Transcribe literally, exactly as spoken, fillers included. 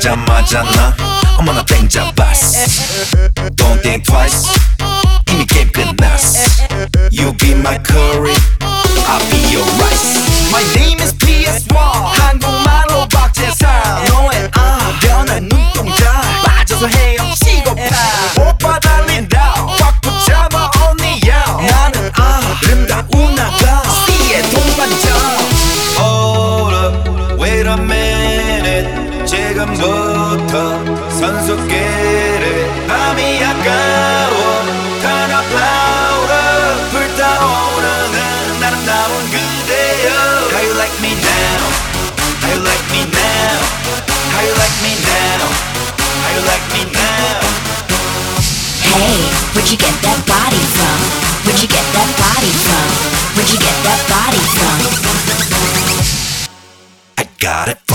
보자마자 나 어머나 땡 잡았어. Don't think twice 이미 게임 끝났어. You be my curry, I'll be your rice. My name is 피 에스 원 한국말로 박재상. 너의 아 변한 눈동자 빠져서 헤엄치고파. 오빠 달린다 꽉 붙잡아 언니야. 나는 아름다운 아가 C의 동반자. Hold up, wait a minute. 지금부터 선수끼리 밤이 아까워. Turn up louder. 불타오르는 아름다운 그대여. How you like me now? How you like me now? How you like me now? How you like me now? Hey, where'd you get that body from? Where'd you get that body from? Where'd you get that body from? I got it